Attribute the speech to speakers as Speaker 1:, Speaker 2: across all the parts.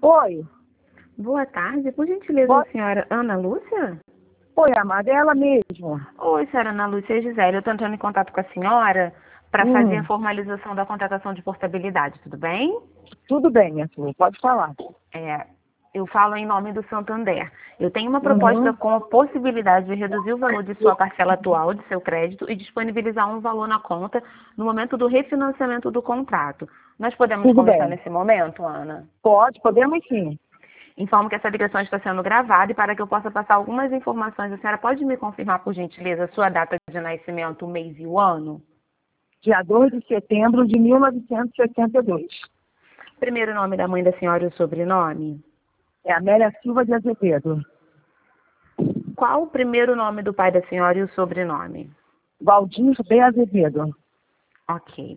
Speaker 1: Oi,
Speaker 2: Boa tarde, por gentileza,
Speaker 1: Boa-
Speaker 2: a senhora Ana Lúcia?
Speaker 1: oi, amada, é ela mesmo.
Speaker 2: Oi, senhora Ana Lúcia e Gisele, eu estou entrando em contato com a senhora para fazer a
Speaker 1: Hum,
Speaker 2: formalização da contratação de portabilidade, tudo bem?
Speaker 1: tudo bem, minha filha, pode falar.
Speaker 2: É, eu falo em nome do Santander. Eu tenho uma proposta
Speaker 1: Uhum,
Speaker 2: com a possibilidade de reduzir o valor de sua parcela atual de seu crédito e disponibilizar um valor na conta no momento do refinanciamento do contrato. Nós podemos
Speaker 1: tudo
Speaker 2: conversar
Speaker 1: bem.
Speaker 2: nesse momento, Ana?
Speaker 1: Podemos sim.
Speaker 2: Informo que essa ligação está sendo gravada e para que eu possa passar algumas informações, a senhora pode me confirmar, por gentileza, a sua data de nascimento, o mês e o ano?
Speaker 1: Dia 2 de setembro de 1982.
Speaker 2: Primeiro nome da mãe da senhora e o sobrenome?
Speaker 1: É Amélia Silva de Azevedo.
Speaker 2: Qual o primeiro nome do pai da senhora e o sobrenome?
Speaker 1: Valdir B. Azevedo.
Speaker 2: Ok.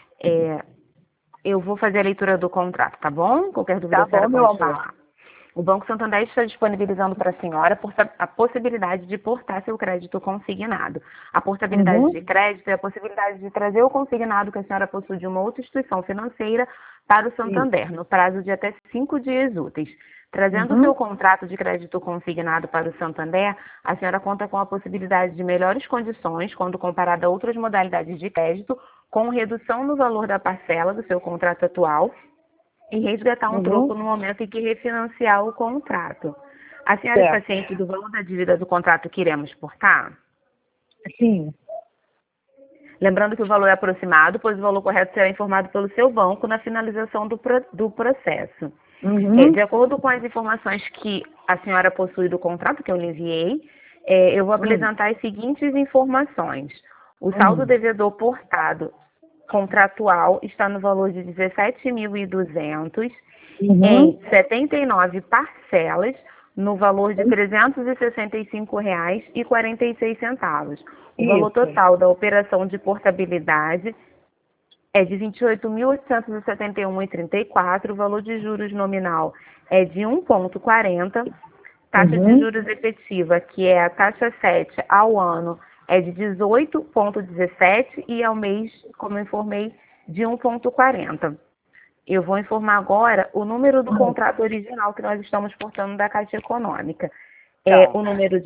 Speaker 2: Eu vou fazer a leitura do contrato, tá bom? Qualquer dúvida
Speaker 1: Tá
Speaker 2: a senhora
Speaker 1: bom, meu
Speaker 2: pode
Speaker 1: amor.
Speaker 2: falar. O Banco Santander está disponibilizando para a senhora a possibilidade de portar seu crédito consignado. A portabilidade
Speaker 1: Uhum,
Speaker 2: de crédito é a possibilidade de trazer o consignado que a senhora possui de uma outra instituição financeira para o
Speaker 1: isso.
Speaker 2: Santander, no prazo de até 5 dias úteis. Trazendo o
Speaker 1: Uhum,
Speaker 2: seu contrato de crédito consignado para o Santander, a senhora conta com a possibilidade de melhores condições quando comparada a outras modalidades de crédito, com redução no valor da parcela do seu contrato atual e resgatar um
Speaker 1: uhum,
Speaker 2: troco no momento em que refinanciar o contrato. A senhora está
Speaker 1: certo.
Speaker 2: ciente do valor da dívida do contrato que iremos portar?
Speaker 1: Sim.
Speaker 2: Lembrando que o valor é aproximado, pois o valor correto será informado pelo seu banco na finalização do processo.
Speaker 1: Uhum,
Speaker 2: De acordo com as informações que a senhora possui do contrato que eu lhe enviei, eu vou
Speaker 1: hum,
Speaker 2: apresentar as seguintes informações. O saldo
Speaker 1: hum,
Speaker 2: devedor portado contratual está no valor de 17.200
Speaker 1: uhum,
Speaker 2: em 79 parcelas no valor de R$ 365,46. O valor
Speaker 1: isso.
Speaker 2: total da operação de portabilidade é de 28.871,34, o valor de juros nominal é de 1,40, taxa de
Speaker 1: Uhum,
Speaker 2: juros efetiva, que é a taxa 7 ao ano, é de 18,17 e ao mês, como eu informei, de 1,40. Eu vou informar agora o número do
Speaker 1: hum,
Speaker 2: contrato original que nós estamos portando da Caixa Econômica. É
Speaker 1: tá.
Speaker 2: o número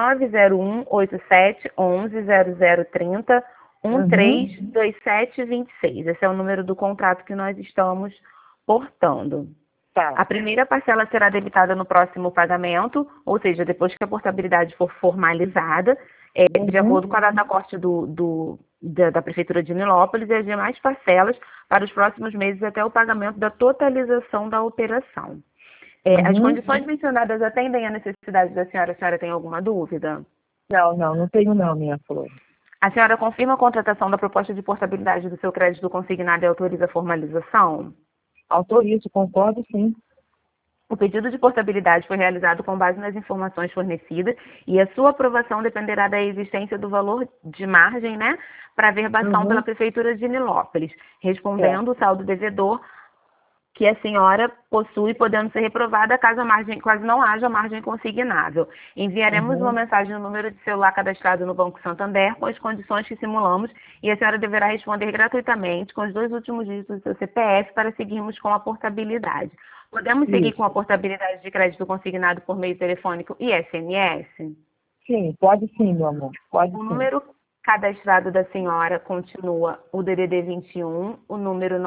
Speaker 2: 190187110030
Speaker 1: Uhum,
Speaker 2: 132726. Esse é o número do contrato que nós estamos portando.
Speaker 1: tá.
Speaker 2: A primeira parcela será debitada no próximo pagamento, ou seja, depois que a portabilidade for formalizada, de
Speaker 1: Uhum.
Speaker 2: acordo com a data corte da Prefeitura de Nilópolis, e as demais parcelas para os próximos meses até o pagamento da totalização da operação. As
Speaker 1: Uhum.
Speaker 2: condições mencionadas atendem à necessidade da senhora? A senhora tem alguma dúvida?
Speaker 1: Não tenho não, minha flor.
Speaker 2: A senhora confirma a contratação da proposta de portabilidade do seu crédito consignado e autoriza a formalização?
Speaker 1: Autorizo, concordo sim.
Speaker 2: O pedido de portabilidade foi realizado com base nas informações fornecidas e a sua aprovação dependerá da existência do valor de margem, né, para verbação pela
Speaker 1: Uhum.
Speaker 2: Prefeitura de Nilópolis,
Speaker 1: Certo.
Speaker 2: respondendo o saldo devedor que a senhora possui, podendo ser reprovada caso não haja margem consignável. Enviaremos uma
Speaker 1: Uhum.
Speaker 2: mensagem no número de celular cadastrado no Banco Santander com as condições que simulamos e a senhora deverá responder gratuitamente com os 2 últimos dígitos do seu CPF para seguirmos com a portabilidade. Podemos seguir com a
Speaker 1: Isso.
Speaker 2: portabilidade de crédito consignado por meio telefônico e SMS?
Speaker 1: Sim, pode sim, meu amor. Pode
Speaker 2: O
Speaker 1: sim.
Speaker 2: número cadastrado da senhora continua o DDD 21, o número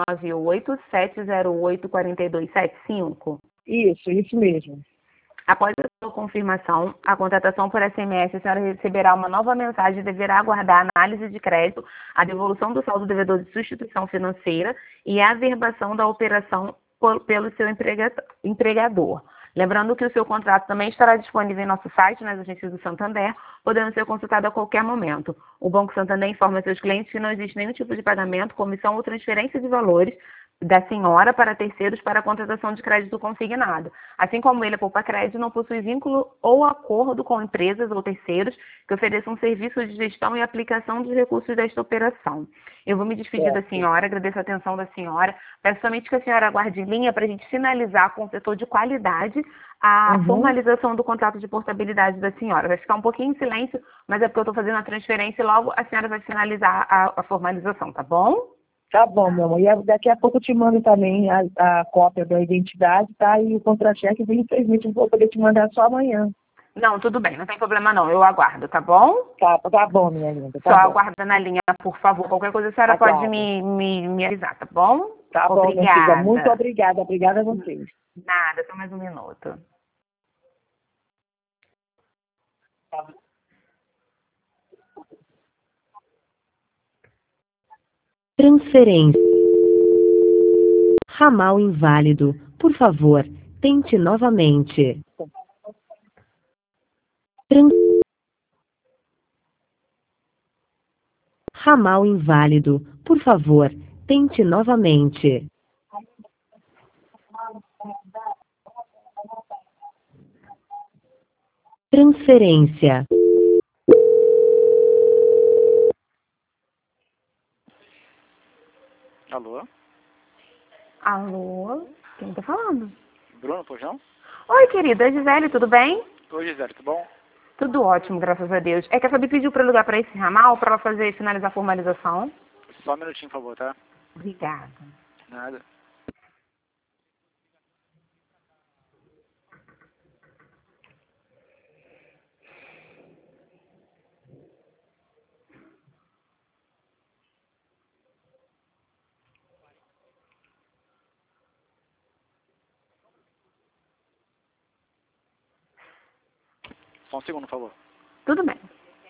Speaker 2: 987084275.
Speaker 1: Isso mesmo.
Speaker 2: Após a sua confirmação, a contratação por SMS, a senhora receberá uma nova mensagem e deverá aguardar a análise de crédito, a devolução do saldo devedor de substituição financeira e a averbação da operação pelo seu empregador. Lembrando que o seu contrato também estará disponível em nosso site, nas agências do Santander, podendo ser consultado a qualquer momento. O Banco Santander informa seus clientes que não existe nenhum tipo de pagamento, comissão ou transferência de valores da senhora para terceiros para a contratação de crédito consignado. Assim como ele, a Poupa Crédito, não possui vínculo ou acordo com empresas ou terceiros que ofereçam serviços de gestão e aplicação dos recursos desta operação. Eu vou me despedir da
Speaker 1: Certo.
Speaker 2: senhora, agradeço a atenção da senhora, peço somente que a senhora aguarde em linha para a gente finalizar com o setor de qualidade a
Speaker 1: Uhum.
Speaker 2: formalização do contrato de portabilidade da senhora. Vai ficar um pouquinho em silêncio, mas é porque eu estou fazendo a transferência e logo a senhora vai finalizar a formalização, tá bom?
Speaker 1: Tá bom, meu amor. E daqui a pouco eu te mando também a cópia da identidade, tá? E o contra-cheque, infelizmente, não vou poder te mandar só amanhã.
Speaker 2: Não, tudo bem, não tem problema não. Eu aguardo, tá bom?
Speaker 1: Tá bom, minha linda.
Speaker 2: Só
Speaker 1: Tá bom.
Speaker 2: aguarda na linha, por favor. Qualquer coisa a senhora pode
Speaker 1: Aguardo.
Speaker 2: me avisar, tá bom?
Speaker 1: Tá bom, minha filha. Muito
Speaker 2: Obrigada.
Speaker 1: obrigada. Obrigada a vocês.
Speaker 2: Nada, só mais um minuto.
Speaker 3: Transferência. Ramal inválido. Por favor, tente novamente. Ramal inválido. Por favor, tente novamente. Transferência.
Speaker 4: Alô?
Speaker 2: Alô? Quem tá falando?
Speaker 4: Bruno, pois não?
Speaker 2: Oi, querida. Gisele, tudo bem?
Speaker 4: Oi, Gisele, tudo bom?
Speaker 2: Tudo ótimo, graças a Deus. É que a Fabi pediu para ligar para esse ramal para ela finalizar a formalização.
Speaker 4: Só um minutinho, por favor, tá?
Speaker 2: Obrigada.
Speaker 4: Nada. Só um segundo, por favor.
Speaker 2: Tudo bem.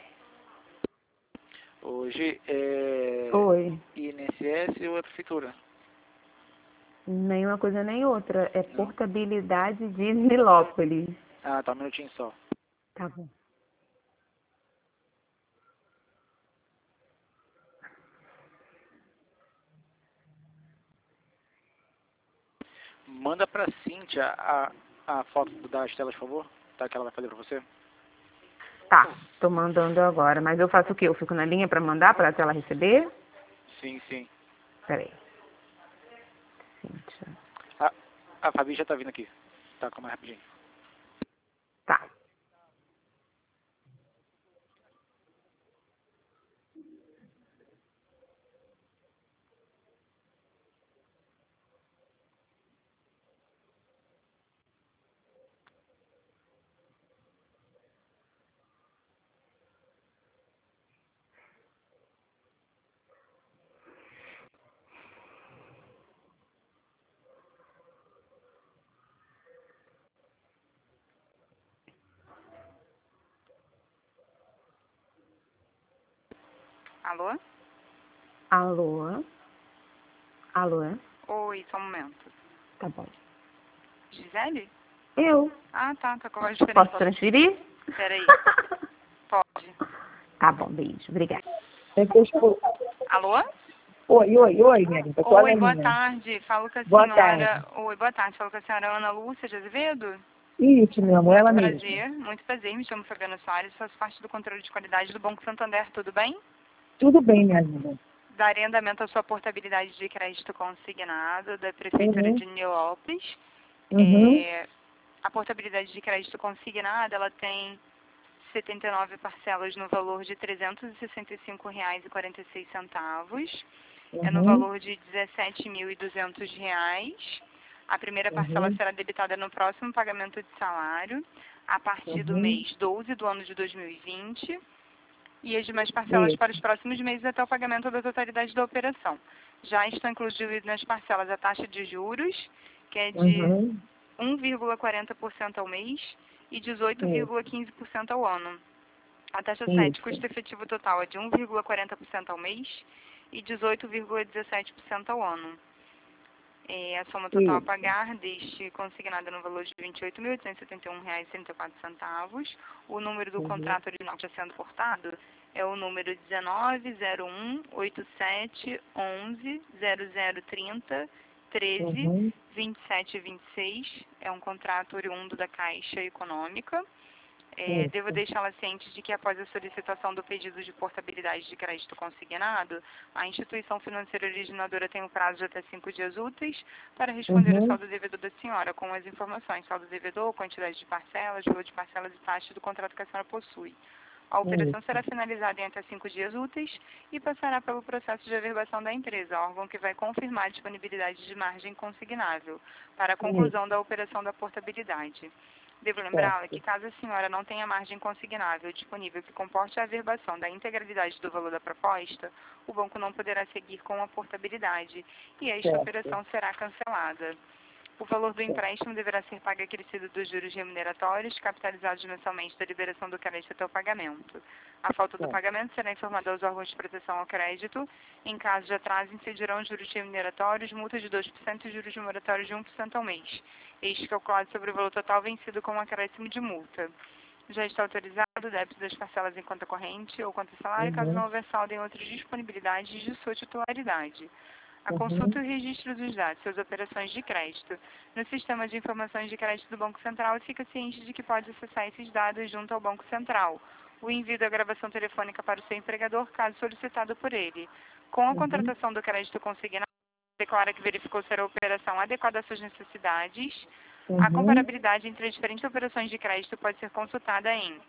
Speaker 4: Hoje é
Speaker 2: Oi.
Speaker 4: INSS ou é Prefeitura?
Speaker 2: Nem uma coisa nem outra. É portabilidade de Nilópolis.
Speaker 4: Ah, tá, um minutinho só.
Speaker 2: Tá bom.
Speaker 4: Manda pra Cíntia a foto das telas, por favor, tá? Que ela vai fazer pra você.
Speaker 2: Tá, tô mandando agora. Mas eu faço o quê? Eu fico na linha para mandar para ela receber?
Speaker 4: Sim, sim.
Speaker 2: Peraí. Cíntia.
Speaker 4: A Fabi já tá vindo aqui. Tá, calma aí rapidinho.
Speaker 2: Tá.
Speaker 5: Alô?
Speaker 2: Alô? Alô?
Speaker 5: Oi, só um momento.
Speaker 2: Tá bom.
Speaker 5: Gisele?
Speaker 2: Eu.
Speaker 5: Ah, tá com a voz diferente.
Speaker 2: Posso transferir?
Speaker 5: Peraí. Pode.
Speaker 2: Tá bom, beijo. Obrigada.
Speaker 5: Alô?
Speaker 1: Oi, minha linda. Tô
Speaker 5: Oi,
Speaker 1: na
Speaker 5: boa
Speaker 1: linha.
Speaker 5: tarde. Falo com a
Speaker 1: Boa
Speaker 5: senhora...
Speaker 1: tarde.
Speaker 5: Oi, boa tarde. Falo com a senhora Ana Lúcia de Azevedo.
Speaker 1: Isso, meu amor, ela mesma.
Speaker 5: Muito prazer. Me chamo Fabiana Soares, faço parte do controle de qualidade do Banco Santander. Tudo bem?
Speaker 1: Tudo bem, minha linda.
Speaker 5: Darei andamento à sua portabilidade de crédito consignado da Prefeitura de Nilópolis.
Speaker 1: Uhum.
Speaker 5: A portabilidade de crédito consignada, ela tem 79 parcelas no valor de R$ 365,46. É no valor de R$ 17.200. A primeira parcela será debitada no próximo pagamento de salário, a partir do mês 12 do ano de 2020. E as demais parcelas para os próximos meses até o pagamento da totalidade da operação. Já estão incluídas nas parcelas a taxa de juros, que é de 1,40% ao mês e 18,15% ao ano. A taxa 7, custo efetivo total, é de 1,40% ao mês e 18,17% ao ano. A soma total a pagar deste consignado no valor de R$ 28.871,34. O número do contrato original que está sendo portado é o número 190187110030132726. É um contrato oriundo da Caixa Econômica. Devo deixá-la ciente de que após a solicitação do pedido de portabilidade de crédito consignado, a instituição financeira originadora tem um prazo de até 5 dias úteis para responder ao saldo devedor da senhora, com as informações: saldo devedor, quantidade de parcelas, valor de parcelas e taxa do contrato que a senhora possui. A operação será finalizada em até 5 dias úteis e passará pelo processo de averbação da empresa, órgão que vai confirmar a disponibilidade de margem consignável para a conclusão da operação da portabilidade. Devo lembrá-la que caso a senhora não tenha margem consignável disponível que comporte a averbação da integralidade do valor da proposta, o banco não poderá seguir com a portabilidade e esta operação será cancelada. O valor do empréstimo deverá ser pago acrescido dos juros remuneratórios, capitalizados mensalmente da liberação do crédito até o pagamento. A falta do pagamento será informada aos órgãos de proteção ao crédito. Em caso de atraso, incidirão juros remuneratórios, multa de 2% e juros moratórios de 1% ao mês. Este calculado sobre o valor total vencido com um acréscimo de multa. Já está autorizado o débito das parcelas em conta corrente ou conta salário, caso não houver saldo em outras disponibilidades de sua titularidade. A consulta e o registro dos dados, suas operações de crédito. No sistema de informações de crédito do Banco Central, e fica ciente de que pode acessar esses dados junto ao Banco Central. O envio da gravação telefônica para o seu empregador, caso solicitado por ele. Com a contratação do crédito consignado, declara que verificou ser a operação adequada às suas necessidades. A comparabilidade entre as diferentes operações de crédito pode ser consultada em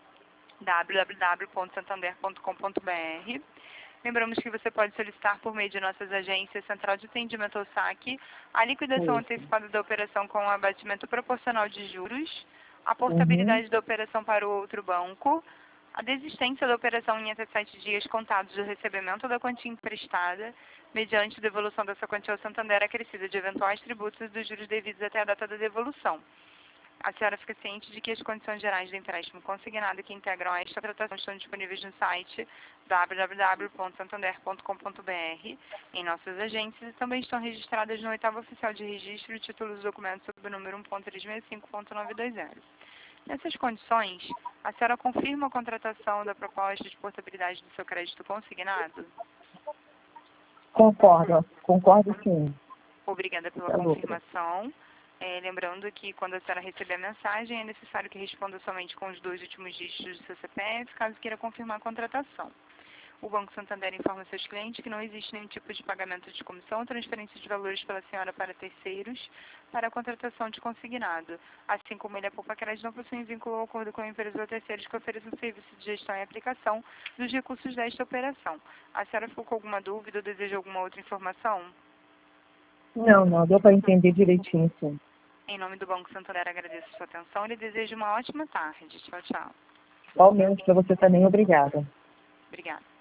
Speaker 5: www.santander.com.br. Lembramos que você pode solicitar por meio de nossas agências Central de Atendimento ao Saque a liquidação antecipada da operação com o abatimento proporcional de juros, a portabilidade da operação para o outro banco, a desistência da operação em até 7 dias contados do recebimento da quantia emprestada, mediante devolução dessa quantia ao Santander acrescida de eventuais tributos e dos juros devidos até a data da devolução. A senhora fica ciente de que as condições gerais do empréstimo consignado que integram esta tratação estão disponíveis no site www.santander.com.br, em nossas agências, e também estão registradas no 8º Oficial de Registro de Títulos e Documentos sob o número 1.365.920. Nessas condições, a senhora confirma a contratação da proposta de portabilidade do seu crédito consignado?
Speaker 1: Concordo sim.
Speaker 5: Obrigada pela confirmação. Lembrando que quando a senhora receber a mensagem, é necessário que responda somente com os 2 últimos dígitos do seu CPF, caso queira confirmar a contratação. O Banco Santander informa seus clientes que não existe nenhum tipo de pagamento de comissão ou transferência de valores pela senhora para terceiros para a contratação de consignado. Assim como ele, a Poupa Crédito não possui vínculo ou acordo com empresas ou terceiros que ofereçam serviço de gestão e aplicação dos recursos desta operação. A senhora ficou com alguma dúvida ou deseja alguma outra informação?
Speaker 1: Não, deu para entender direitinho, sim.
Speaker 5: Em nome do Banco Santander, agradeço a sua atenção e lhe desejo uma ótima tarde. Tchau, tchau.
Speaker 1: Igualmente para você também, obrigada.
Speaker 5: Obrigada.